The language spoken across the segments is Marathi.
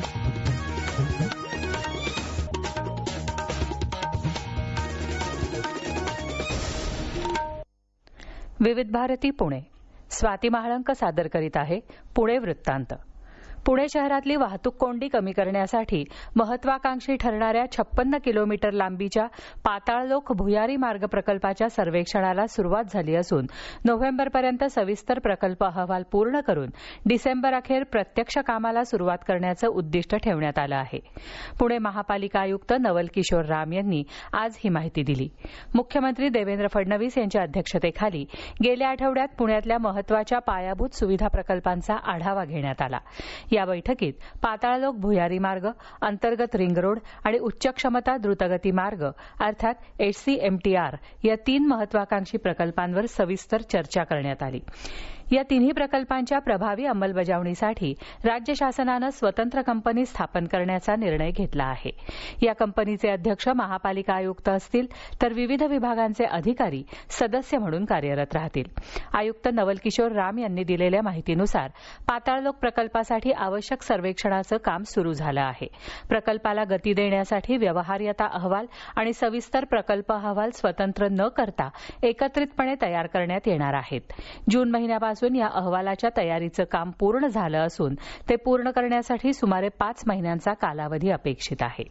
विविध भारती पुणे. स्वाती महाळंक सादर करीत आहे पुणे वृत्तांत. पुणे शहरातली वाहतूक कोंडी कमी करण्यासाठी महत्वाकांक्षी ठरणाऱ्या 56 किलोमीटर लांबीच्या पाताळलोक भुयारी मार्ग प्रकल्पाच्या सर्वेक्षणाला सुरुवात झाली असून नोव्हेंबरपर्यंत सविस्तर प्रकल्प अहवाल पूर्ण करून डिसेंबर अखेर प्रत्यक्ष कामाला सुरुवात करण्याचं उद्दिष्ट ठेवण्यात आलं आहे. पुणे महापालिका आयुक्त नवल किशोर राम यांनी आज ही माहिती दिली. मुख्यमंत्री देवेंद्र फडणवीस यांच्या अध्यक्षतेखाली गेल्या आठवड्यात पुण्यातल्या महत्वाच्या पायाभूत सुविधा प्रकल्पांचा आढावा घेण्यात आला. या बैठकीत पाताळलोक भुयारी मार्ग, अंतर्गत रिंग रोड आणि उच्च क्षमता द्रुतगती मार्ग अर्थात HCMTR या 3 महत्वाकांक्षी प्रकल्पांवर सविस्तर चर्चा करण्यात आली. या तिन्ही प्रकल्पांच्या प्रभावी अंमलबजावणीसाठी राज्य शासनानं स्वतंत्र कंपनी स्थापन करण्याचा निर्णय घेतला आहे. या कंपनीचे अध्यक्ष महापालिका आयुक्त असतील तर विविध विभागांचे अधिकारी सदस्य म्हणून कार्यरत राहतील. आयुक्त नवल किशोर राम यांनी दिलेल्या माहितीनुसार पाताळलोक प्रकल्पासाठी आवश्यक सर्वेक्षणाचं काम सुरू झालं आहे. प्रकल्पाला गती देण्यासाठी व्यवहार्यता अहवाल आणि सविस्तर प्रकल्प अहवाल स्वतंत्र न करता एकत्रितपणे तयार करण्यात येणार आहेत. जून महिन्यापासून या अहवालाच्या तयारीचं काम पूर्ण झालं असून ते पूर्ण करण्यासाठी सुमारे 5 महिन्यांचा कालावधी अपेक्षित आहे.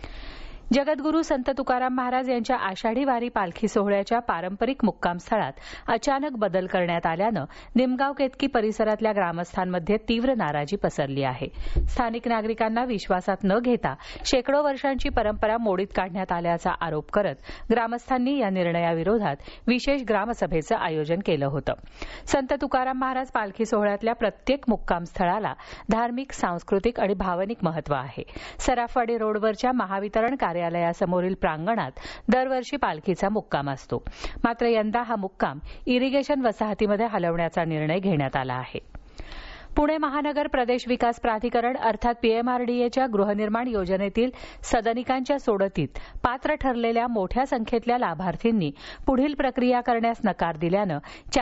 जगद्गुरू संत तुकाराम महाराज यांच्या आषाढी वारी पालखी सोहळ्याच्या पारंपरिक मुक्कामस्थळात अचानक बदल करण्यात आल्यानं निमगाव केतकी परिसरातल्या ग्रामस्थांमध्ये तीव्र नाराजी पसरली आहे. स्थानिक नागरिकांना विश्वासात न घेता शेकडो वर्षांची परंपरा मोडीत काढण्यात आल्याचा आरोप करत ग्रामस्थांनी या निर्णयाविरोधात विशेष ग्रामसभेचं आयोजन केलं होतं. संत तुकाराम महाराज पालखी सोहळ्यातल्या प्रत्येक मुक्कामस्थळाला धार्मिक, सांस्कृतिक आणि भावनिक महत्त्व आहे. सराफवाडी रोडवरच्या महावितरण कार्यालयासमोरील प्रांगणात दरवर्षी पालखीचा मुक्काम असतो. मात्र यंदा हा मुक्काम इरिगेशन वसाहतीमध्ये हलवण्याचा निर्णय घेण्यात आला आहे. पुणे महानगर प्रदेश विकास प्राधिकरण अर्थात PMRDAच्या गृहनिर्माण योजनेतील सदनिकांच्या सोडतीत पात्र ठरलेल्या मोठ्या संख्येतल्या लाभार्थींनी पुढील प्रक्रिया करण्यास नकार दिल्यानं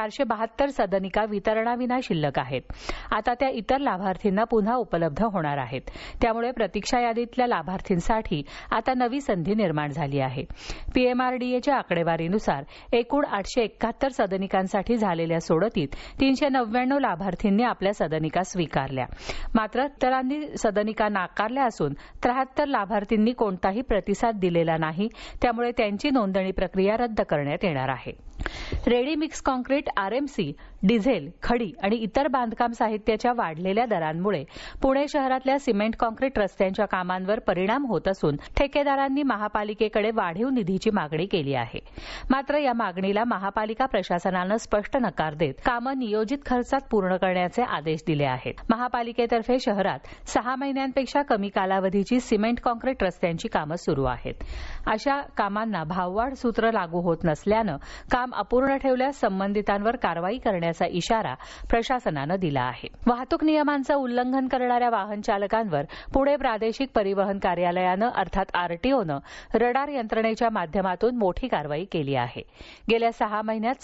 472 सदनिका वितरणाविना शिल्लक आहेत. आता त्या इतर लाभार्थींना पुन्हा उपलब्ध होणार आहेत. त्यामुळे प्रतीक्षा यादीतल्या लाभार्थींसाठी आता नवी संधी निर्माण झाली आहे. PMRDAच्या आकडेवारीनुसार एकूण 871 सदनिकांसाठी झालेल्या सोडतीत 399 लाभार्थींनी आपल्या सदनिका स्वीकारल्या. मात्र इतरांनी सदनिका नाकारल्या असून 73 लाभार्थींनी कोणताही प्रतिसाद दिलेला नाही. त्यामुळे त्यांची नोंदणी प्रक्रिया रद्द करण्यात येणार आहे. Ready mix concrete, RMC, diesel, खडी आणि इतर बांधकाम साहित्याच्या वाढलेल्या दरांमुळे पुणे शहरातल्या सिमेंट कॉन्क्रीट रस्त्यांच्या कामांवर परिणाम होत असून ठेकेदारांनी महापालिकेकडे वाढीव निधीची मागणी केली आहे. मात्र या मागणीला महापालिका प्रशासनानं स्पष्ट नकार देत कामं नियोजित खर्चात पूर्ण करण्याचे आदेश दिले आहेत. महापालिकेतर्फे शहरात 6 महिन्यांपेक्षा कमी कालावधीची सिमेंट कॉन्क्रीट रस्त्यांची कामं सुरू आहेत. अशा कामांना भाववाढ सूत्र लागू होत नसल्यानं काम अपूर्ण ठेवल्यास संबंधितांवर कारवाई करण्याचा इशारा प्रशासनानं दिला आहे. वाहतूक नियमांचं उल्लंघन करणाऱ्या वाहन चालकांवर पुणे प्रादेशिक परिवहन कार्यालयानं अर्थात RTOनं रडार यंत्रणेच्या माध्यमातून मोठी कारवाई केली आहे. गेल्या 6 महिन्यात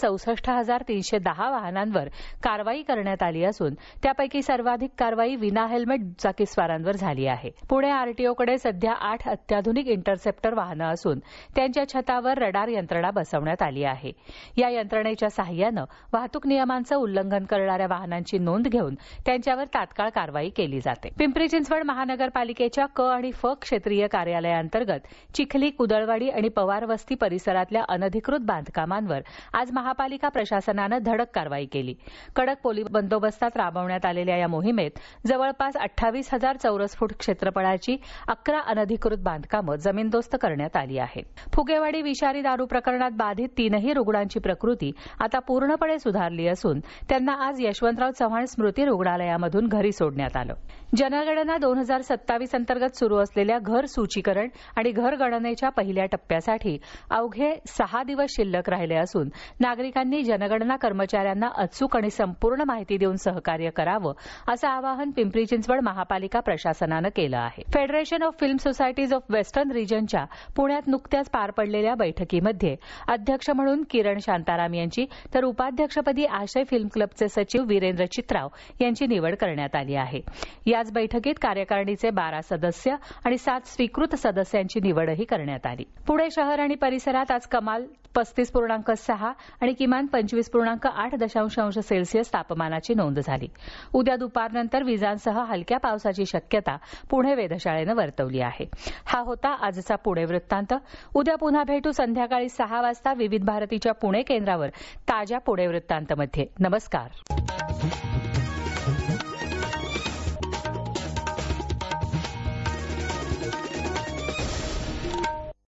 64,310 वाहनांवर कारवाई करण्यात आली असून त्यापैकी सर्वाधिक कारवाई विना हेल्मेट दुचाकीस्वारांवर झाली आहे. पुणे RTOकडे सध्या 8 अत्याधुनिक इंटरसेप्टर वाहनं असून त्यांच्या छतावर रडार यंत्रणा बसवण्यात आली आहे. या यंत्रणेच्या सहाय्यानं वाहतूक नियमांचं उल्लंघन करणाऱ्या वाहनांची नोंद घेऊन त्यांच्यावर तात्काळ कारवाई केली जाते. पिंपरी चिंचवड महानगरपालिकेच्या क आणि फ क्षेत्रीय कार्यालयाअंतर्गत चिखली, कुदळवाडी आणि पवार वस्ती परिसरातल्या अनधिकृत बांधकामांवर आज महापालिका प्रशासनानं धडक कारवाई केली. कडक पोलीस बंदोबस्तात राबवण्यात आलेल्या या मोहिमेत जवळपास 28,000 चौरस फूट क्षेत्रफळाची 11 अनधिकृत बांधकामं जमीनदोस्त करण्यात आली आहेत. फुगेवाडी विषारी दारू प्रकरणात बाधित 3 रुग्णांची प्रकृती आता पूर्णपणे सुधारली असून त्यांना आज यशवंतराव चव्हाण स्मृती रुग्णालयामधून घरी सोडण्यात आलं. जनगणना 2027 अंतर्गत सुरू असलेल्या घर सूचीकरण आणि घर गणनेच्या पहिल्या टप्प्यासाठी अवघे 6 दिवस शिल्लक राहिले असून नागरिकांनी जनगणना कर्मचाऱ्यांना अचूक आणि संपूर्ण माहिती देऊन सहकार्य करावं असं आवाहन पिंपरी चिंचवड महापालिका प्रशासनानं केलं आहे. Federation of film societies of western रिजनच्या पुण्यात नुकत्याच पार पडलेल्या बैठकीमध्ये अध्यक्ष म्हणून किरण शांताराम यांची तर उपाध्यक्षपदी आशय फिल्म क्लबचे सचिव वीरेंद्र चित्राव यांची निवड करण्यात आली आहे. याच बैठकीत कार्यकारिणीचे 12 सदस्य आणि 7 स्वीकृत सदस्यांची निवडही करण्यात आली. पुणे शहर आणि परिसरात आज कमाल 35.6 आणि किमान 25.8 अंश सेल्सिअस तापमानाची नोंद झाली. उद्या दुपारनंतर विजांसह हलक्या पावसाची शक्यता पुणे वेधशाळेनं वर्तवली आहे. हा होता आजचा पुणे वृत्तांत. उद्या पुन्हा भेटू संध्याकाळी 6 वाजता विविध भारतीच्या पुणे केंद्रावर ताज्या पुणे वृत्तांतमध्ये. नमस्कार.